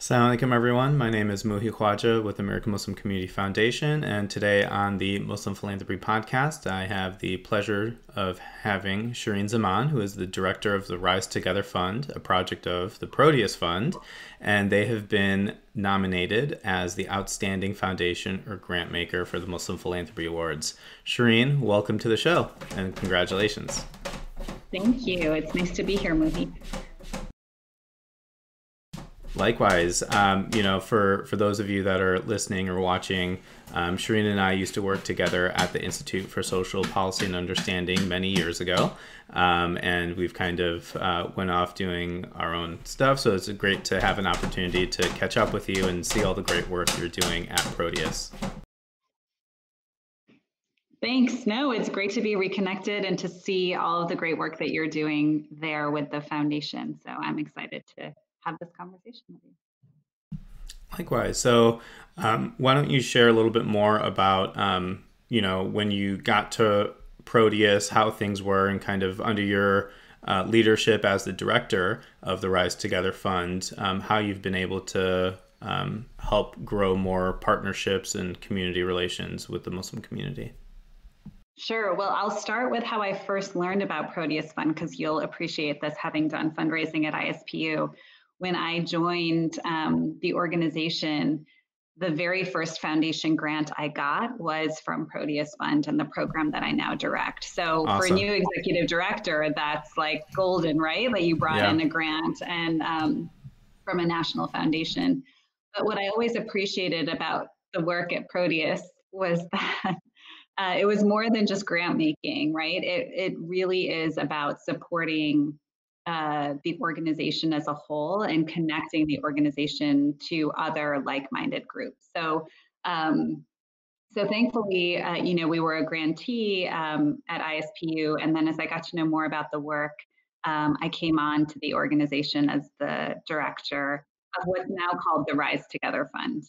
Assalamu alaikum everyone. My name is Muhi Khwaja with American Muslim Community Foundation, and today on the Muslim Philanthropy Podcast, I have the pleasure of having Shireen Zaman, who is the director of the Rise Together Fund, a project of the Proteus Fund, and they have been nominated as the Outstanding Foundation or Grant Maker for the Muslim Philanthropy Awards. Shireen, welcome to the show, and congratulations. Thank you. It's nice to be here, Muhi. Likewise, for those of you that are listening or watching, Shireen and I used to work together at the Institute for Social Policy and Understanding many years ago, and we've kind of went off doing our own stuff, so it's great to have an opportunity to catch up with you and see all the great work you're doing at Proteus. Thanks. No, it's great to be reconnected and to see all of the great work that you're doing there with the foundation, so I'm excited to have this conversation with you. Likewise. So why don't you share a little bit more about, when you got to Proteus, how things were, and kind of under your leadership as the director of the Rise Together Fund, how you've been able to help grow more partnerships and community relations with the Muslim community. Sure. Well, I'll start with how I first learned about Proteus Fund, because you'll appreciate this having done fundraising at ISPU. When I joined the organization, the very first foundation grant I got was from Proteus Fund and the program that I now direct. So Awesome. For a new executive director, that's like golden, right? That you brought in a grant and from a national foundation. But what I always appreciated about the work at Proteus was that it was more than just grant making, right? It really is about supporting the organization as a whole and connecting the organization to other like-minded groups. So thankfully, we were a grantee at ISPU, and then as I got to know more about the work, I came on to the organization as the director of what's now called the Rise Together Fund.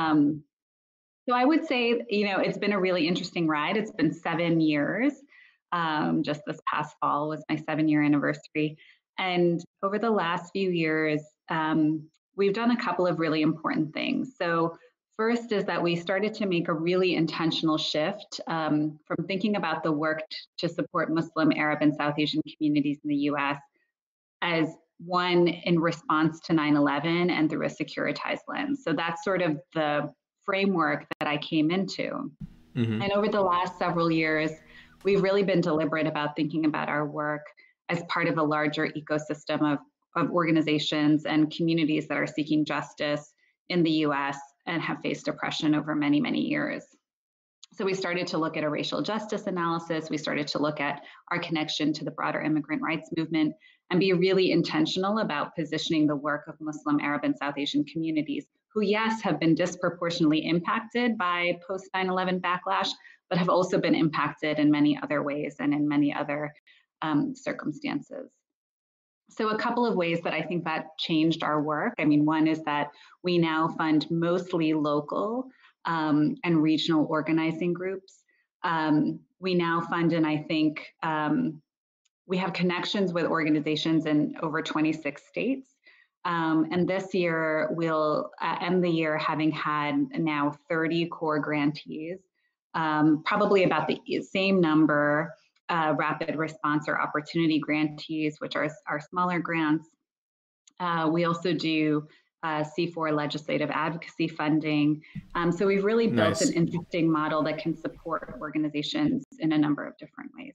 So I would say, it's been a really interesting ride. It's been 7 years. Just this past fall was my 7-year anniversary. And over the last few years, we've done a couple of really important things. So first is that we started to make a really intentional shift from thinking about the work to support Muslim, Arab, and South Asian communities in the US as one in response to 9/11 and through a securitized lens. So that's sort of the framework that I came into. Mm-hmm. And over the last several years, we've really been deliberate about thinking about our work as part of a larger ecosystem of organizations and communities that are seeking justice in the US and have faced oppression over many, many years. So we started to look at a racial justice analysis. We started to look at our connection to the broader immigrant rights movement and be really intentional about positioning the work of Muslim, Arab, and South Asian communities who, yes, have been disproportionately impacted by post 9/11 backlash, but have also been impacted in many other ways and in many other circumstances. So a couple of ways that I think that changed our work. I mean, one is that we now fund mostly local and regional organizing groups. We now fund, and I think we have connections with organizations in over 26 states. And this year, we'll end the year having had now 30 core grantees, probably about the same number rapid response or opportunity grantees, which are our smaller grants. We also do C4 legislative advocacy funding. So we've really built an interesting model that can support organizations in a number of different ways.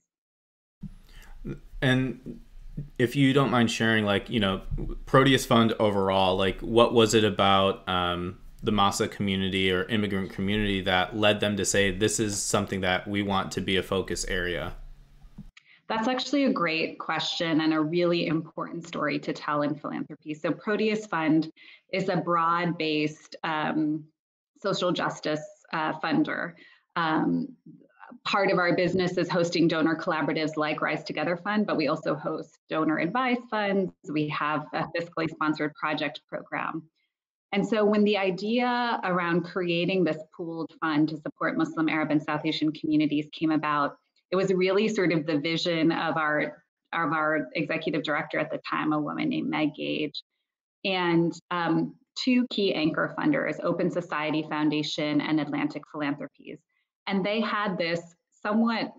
And if you don't mind sharing, Proteus Fund overall, what was it about the Masa community or immigrant community that led them to say, this is something that we want to be a focus area? That's actually a great question and a really important story to tell in philanthropy. So Proteus Fund is a broad-based social justice funder. Part of our business is hosting donor collaboratives like Rise Together Fund, but we also host donor advice funds. We have a fiscally sponsored project program. And so when the idea around creating this pooled fund to support Muslim, Arab, and South Asian communities came about, it was really sort of the vision of our executive director at the time, a woman named Meg Gage. And two key anchor funders, Open Society Foundation and Atlantic Philanthropies. And they had this somewhat,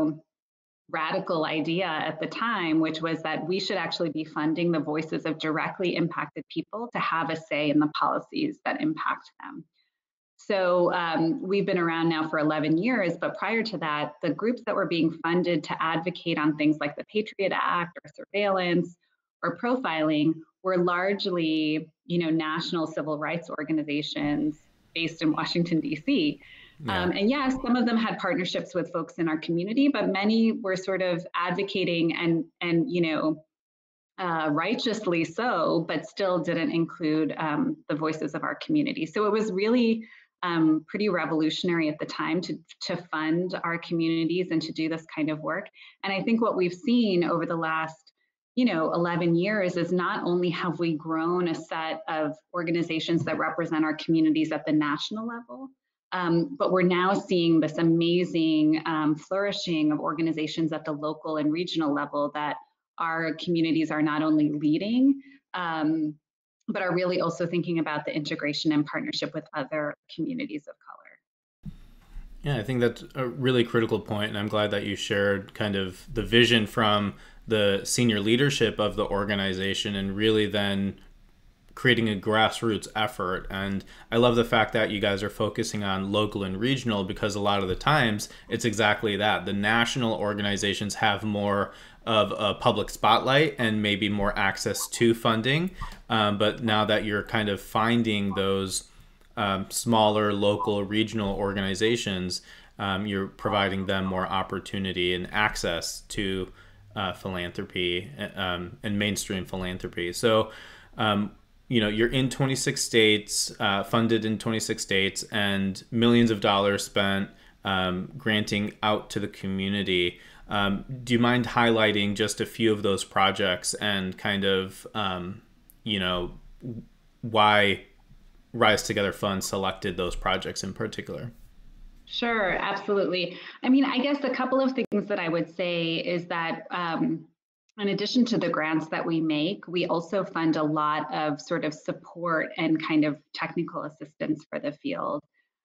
radical idea at the time, which was that we should actually be funding the voices of directly impacted people to have a say in the policies that impact them. So we've been around now for 11 years, but prior to that, the groups that were being funded to advocate on things like the Patriot Act or surveillance or profiling were largely, national civil rights organizations based in Washington, D.C. Yeah. And yes, some of them had partnerships with folks in our community, but many were sort of advocating and righteously so, but still didn't include the voices of our community. So it was really pretty revolutionary at the time to fund our communities and to do this kind of work. And I think what we've seen over the last 11 years is not only have we grown a set of organizations that represent our communities at the national level, but we're now seeing this amazing flourishing of organizations at the local and regional level that our communities are not only leading, but are really also thinking about the integration and partnership with other communities of color. Yeah, I think that's a really critical point, and I'm glad that you shared kind of the vision from the senior leadership of the organization and really then creating a grassroots effort. And I love the fact that you guys are focusing on local and regional, because a lot of the times it's exactly that. The national organizations have more of a public spotlight and maybe more access to funding. But now that you're kind of finding those smaller local regional organizations, you're providing them more opportunity and access to philanthropy and mainstream philanthropy. So you're in 26 states, funded in 26 states, and millions of dollars spent granting out to the community. Do you mind highlighting just a few of those projects and kind of, why Rise Together Fund selected those projects in particular? Sure, absolutely. I mean, I guess a couple of things that I would say is that in addition to the grants that we make, we also fund a lot of sort of support and kind of technical assistance for the field.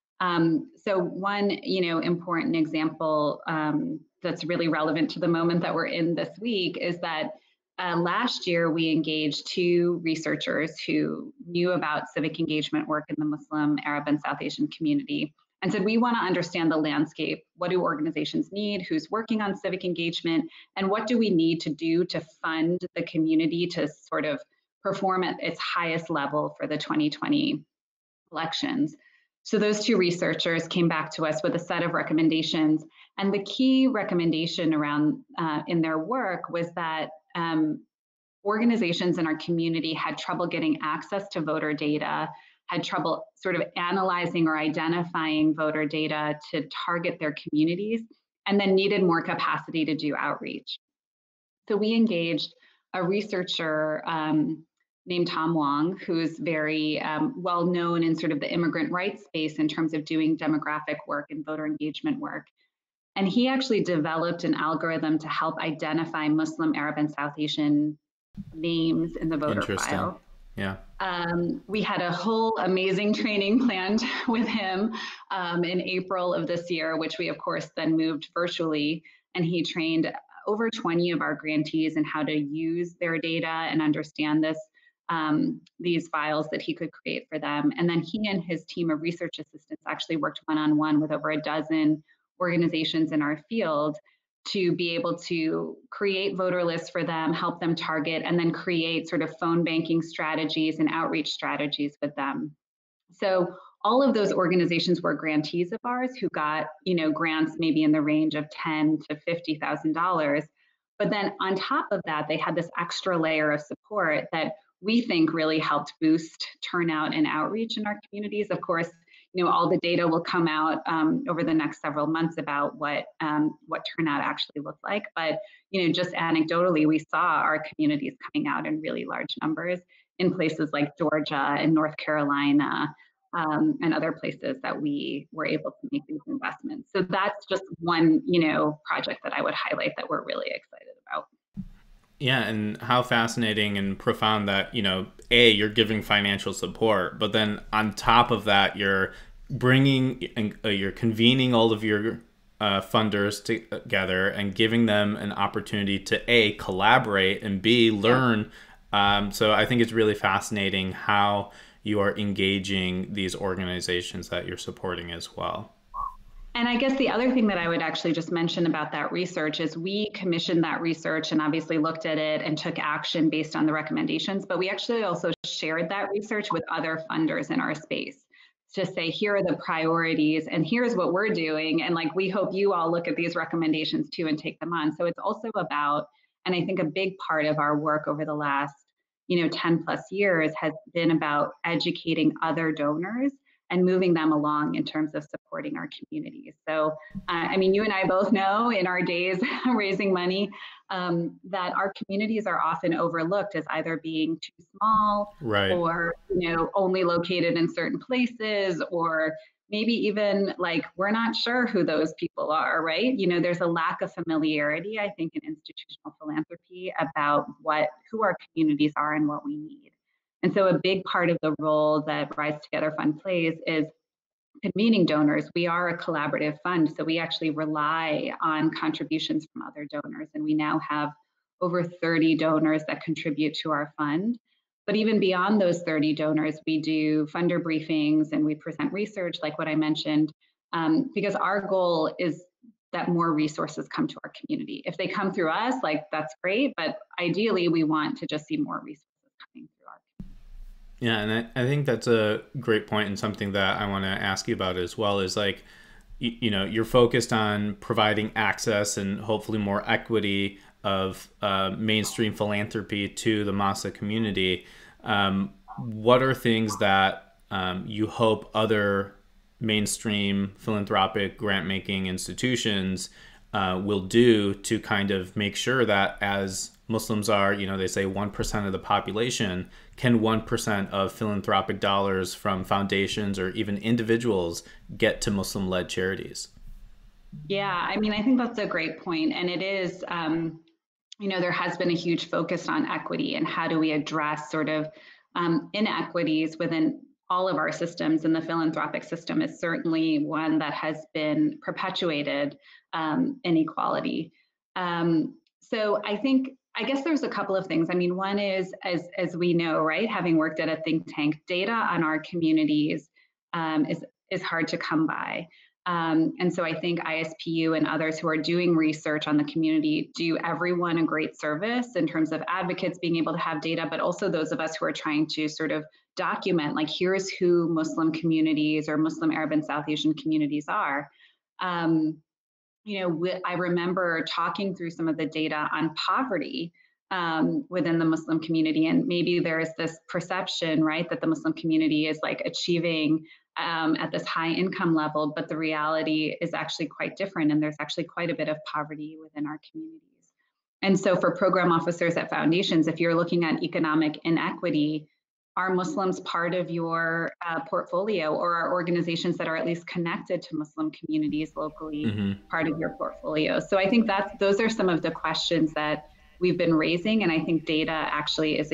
So one, important example that's really relevant to the moment that we're in this week is that last year we engaged two researchers who knew about civic engagement work in the Muslim, Arab, and South Asian community and said, we want to understand the landscape. What do organizations need? Who's working on civic engagement? And what do we need to do to fund the community to sort of perform at its highest level for the 2020 elections? So those two researchers came back to us with a set of recommendations. And the key recommendation around in their work was that organizations in our community had trouble getting access to voter data, had trouble sort of analyzing or identifying voter data to target their communities, and then needed more capacity to do outreach. So we engaged a researcher named Tom Wong, who's very well known in sort of the immigrant rights space in terms of doing demographic work and voter engagement work. And he actually developed an algorithm to help identify Muslim, Arab, and South Asian names in the voter file. Yeah. We had a whole amazing training planned with him in April of this year, which we of course then moved virtually. And he trained over 20 of our grantees in how to use their data and understand these files that he could create for them. And then he and his team of research assistants actually worked one-on-one with over a dozen organizations in our field to be able to create voter lists for them, help them target, and then create sort of phone banking strategies and outreach strategies with them. So all of those organizations were grantees of ours who got, grants maybe in the range of $10,000 to $50,000. But then on top of that, they had this extra layer of support that we think really helped boost turnout and outreach in our communities. Of course, all the data will come out over the next several months about what turnout actually looked like. But just anecdotally, we saw our communities coming out in really large numbers in places like Georgia and North Carolina and other places that we were able to make these investments. So that's just one project that I would highlight that we're really excited about. Yeah, and how fascinating and profound that, you're giving financial support, but then on top of that, you're bringing and you're convening all of your funders together and giving them an opportunity to A, collaborate, and B, Yeah. learn. So I think it's really fascinating how you are engaging these organizations that you're supporting as well. And I guess the other thing that I would actually just mention about that research is we commissioned that research and obviously looked at it and took action based on the recommendations, but we actually also shared that research with other funders in our space to say, here are the priorities and here's what we're doing. And like, we hope you all look at these recommendations too and take them on. So it's also about, and I think a big part of our work over the last, 10 plus years has been about educating other donors and moving them along in terms of supporting our communities. So, I mean, you and I both know in our days raising money that our communities are often overlooked as either being too small Right. or, only located in certain places, or maybe even like we're not sure who those people are, right? There's a lack of familiarity, I think, in institutional philanthropy about who our communities are and what we need. And so a big part of the role that Rise Together Fund plays is convening donors. We are a collaborative fund, so we actually rely on contributions from other donors. And we now have over 30 donors that contribute to our fund. But even beyond those 30 donors, we do funder briefings and we present research, like what I mentioned, because our goal is that more resources come to our community. If they come through us, like that's great, but ideally we want to just see more resources coming through our Yeah, and I think that's a great point and something that I want to ask you about as well is like, you're focused on providing access and hopefully more equity of mainstream philanthropy to the Masa community. What are things that you hope other mainstream philanthropic grant making institutions will do to kind of make sure that as Muslims are, they say 1% of the population, can 1% of philanthropic dollars from foundations or even individuals get to Muslim led charities? Yeah, I mean, I think that's a great point. And it is, there has been a huge focus on equity and how do we address sort of inequities within all of our systems. And the philanthropic system is certainly one that has been perpetuated inequality. So I guess there's a couple of things. I mean, one is, as we know, right, having worked at a think tank, data on our communities is hard to come by. And so I think ISPU and others who are doing research on the community do everyone a great service in terms of advocates being able to have data, but also those of us who are trying to sort of document, like, here's who Muslim communities or Muslim Arab and South Asian communities are. Um, I remember talking through some of the data on poverty within the Muslim community. And maybe there is this perception, right, that the Muslim community is like achieving at this high income level, but the reality is actually quite different. And there's actually quite a bit of poverty within our communities. And so for program officers at foundations, if you're looking at economic inequity, are Muslims part of your portfolio, or are organizations that are at least connected to Muslim communities locally Mm-hmm. part of your portfolio? So I think those are some of the questions that we've been raising, and I think data actually is a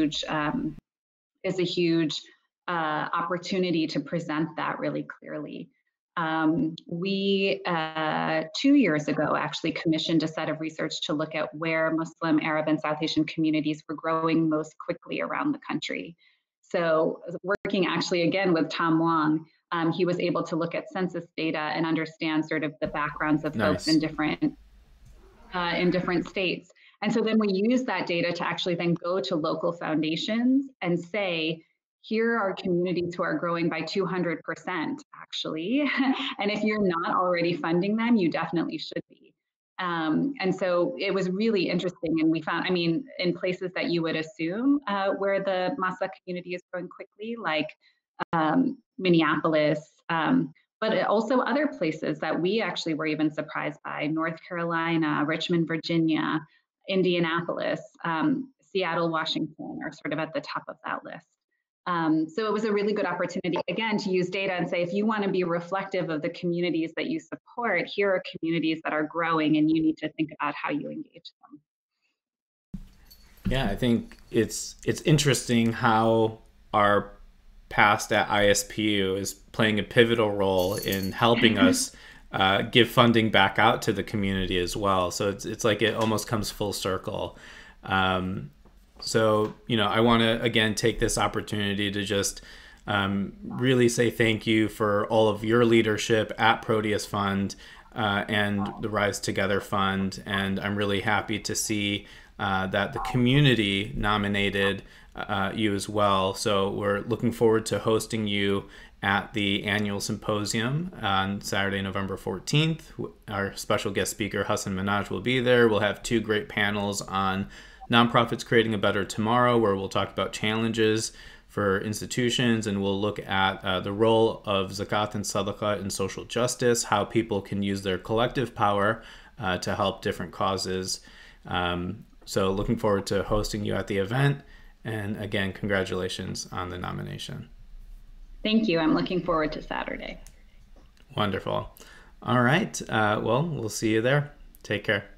huge opportunity to present that really clearly. We 2 years ago actually commissioned a set of research to look at where Muslim, Arab, and South Asian communities were growing most quickly around the country. So, working actually again with Tom Wong, he was able to look at census data and understand sort of the backgrounds of folks Nice. in different states. And so then we use that data to actually then go to local foundations and say, here are communities who are growing by 200% actually. And if you're not already funding them, you definitely should be. And so it was really interesting. And we found, I mean, in places that you would assume where the Masa community is growing quickly, like Minneapolis, but also other places that we actually were even surprised by: North Carolina, Richmond, Virginia, Indianapolis, Seattle, Washington are sort of at the top of that list. So it was a really good opportunity, again, to use data and say, if you want to be reflective of the communities that you support, here are communities that are growing and you need to think about how you engage them. Yeah, I think it's interesting how our past at ISPU is playing a pivotal role in helping us give funding back out to the community as well. So it's like it almost comes full circle. So, I want to, again, take this opportunity to just really say thank you for all of your leadership at Proteus Fund and the Rise Together Fund. And I'm really happy to see that the community nominated you as well. So we're looking forward to hosting you at the annual symposium on Saturday, November 14th. Our special guest speaker, Hassan Minhaj, will be there. We'll have 2 great panels on nonprofits creating a better tomorrow, where we'll talk about challenges for institutions, and we'll look at the role of zakat and sadaqah in social justice, how people can use their collective power to help different causes. So looking forward to hosting you at the event. And again, congratulations on the nomination. Thank you. I'm looking forward to Saturday. Wonderful. All right. Well, we'll see you there. Take care.